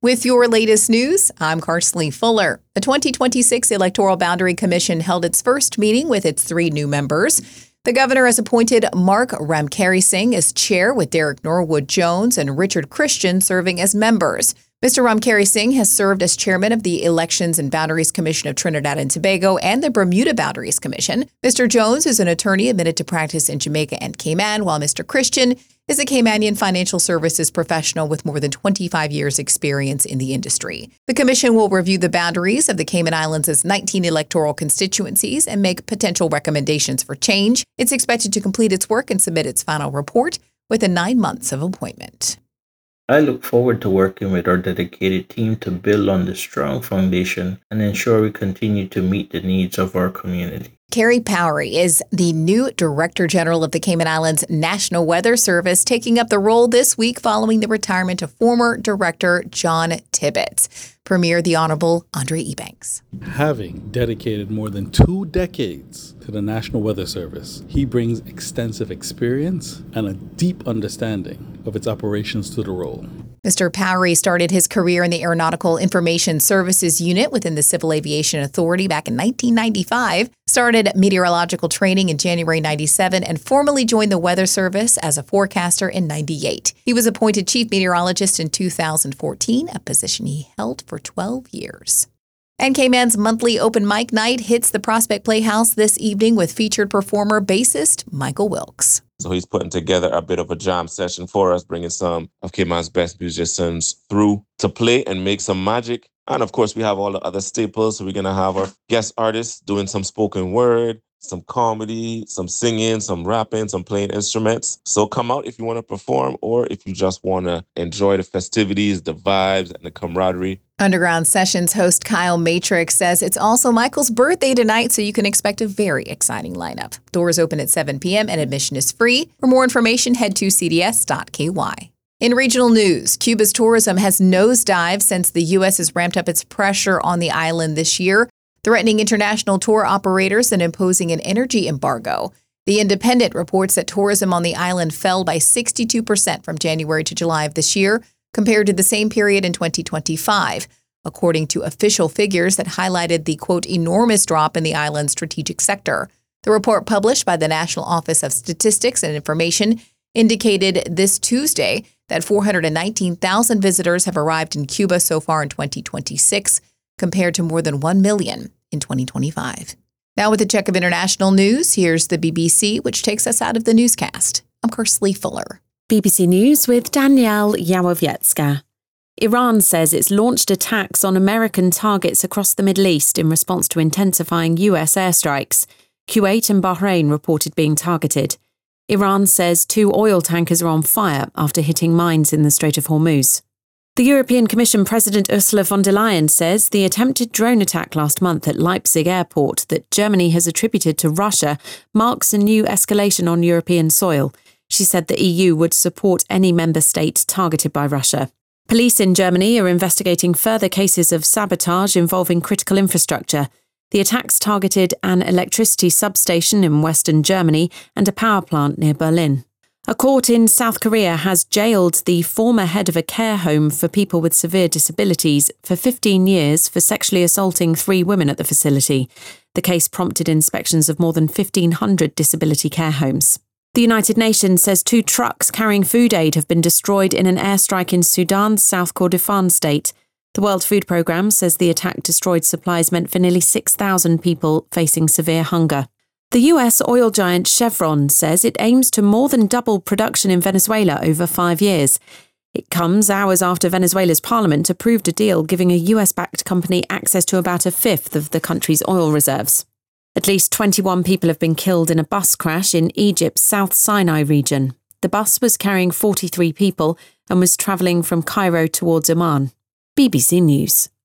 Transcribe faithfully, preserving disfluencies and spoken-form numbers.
With your latest news, I'm Carsley Fuller. The twenty twenty-six Electoral Boundary Commission held its first meeting with its three new members. The governor has appointed Mark Ramkari-Singh as chair, with Derek Norwood Jones and Richard Christian serving as members. Mister Ramkari-Singh has served as chairman of the Elections and Boundaries Commission of Trinidad and Tobago and the Bermuda Boundaries Commission. Mister Jones is an attorney admitted to practice in Jamaica and Cayman, while Mister Christian is a Caymanian financial services professional with more than twenty-five years' experience in the industry. The commission will review the boundaries of the Cayman Islands' nineteen electoral constituencies and make potential recommendations for change. It's expected to complete its work and submit its final report within nine months of appointment. I look forward to working with our dedicated team to build on this strong foundation and ensure we continue to meet the needs of our community. Carrie Powery is the new Director General of the Cayman Islands National Weather Service, taking up the role this week following the retirement of former Director John Tibbetts. Premier the Honorable Andre Ebanks. Having dedicated more than two decades to the National Weather Service, he brings extensive experience and a deep understanding of its operations to the role. Mister Powery started his career in the Aeronautical Information Services Unit within the Civil Aviation Authority back in nineteen ninety-five, started meteorological training in January ninety-seven, and formally joined the Weather Service as a forecaster in ninety-eight. He was appointed Chief Meteorologist in two thousand fourteen, a position he held for twelve years. And Cayman's monthly open mic night hits the Prospect Playhouse this evening with featured performer bassist Michael Wilkes. So he's putting together a bit of a jam session for us, bringing some of Cayman's best musicians through to play and make some magic. And of course, we have all the other staples. So we're going to have our guest artists doing some spoken word, some comedy, some singing, some rapping, some playing instruments. So come out if you want to perform or if you just want to enjoy the festivities, the vibes, and the camaraderie. Underground Sessions host Kyle Matrix says it's also Michael's birthday tonight, so you can expect a very exciting lineup. Doors open at seven p.m. and admission is free. For more information, head to c d s dot k y. In regional news, Cuba's tourism has nosedived since the U S has ramped up its pressure on the island this year, threatening international tour operators and imposing an energy embargo. The Independent reports that tourism on the island fell by sixty-two percent from January to July of this year, compared to the same period in twenty twenty-five, according to official figures that highlighted the, quote, enormous drop in the island's strategic sector. The report published by the National Office of Statistics and Information indicated this Tuesday that four hundred nineteen thousand visitors have arrived in Cuba so far in twenty twenty-six, compared to more than one million in twenty twenty-five. Now with a check of international news, here's the B B C, which takes us out of the newscast. I'm Carsley Fuller. B B C News with Danielle Yawowiecka. Iran says it's launched attacks on American targets across the Middle East in response to intensifying U S airstrikes. Kuwait and Bahrain reported being targeted. Iran says two oil tankers are on fire after hitting mines in the Strait of Hormuz. The European Commission President Ursula von der Leyen says the attempted drone attack last month at Leipzig airport that Germany has attributed to Russia marks a new escalation on European soil. She said the E U would support any member state targeted by Russia. Police in Germany are investigating further cases of sabotage involving critical infrastructure. The attacks targeted an electricity substation in western Germany and a power plant near Berlin. A court in South Korea has jailed the former head of a care home for people with severe disabilities for fifteen years for sexually assaulting three women at the facility. The case prompted inspections of more than fifteen hundred disability care homes. The United Nations says two trucks carrying food aid have been destroyed in an airstrike in Sudan's South Kordofan state. The World Food Programme says the attack destroyed supplies meant for nearly six thousand people facing severe hunger. The U S oil giant Chevron says it aims to more than double production in Venezuela over five years. It comes hours after Venezuela's parliament approved a deal giving a U S-backed company access to about a fifth of the country's oil reserves. At least twenty-one people have been killed in a bus crash in Egypt's South Sinai region. The bus was carrying forty-three people and was travelling from Cairo towards Oman. B B C News.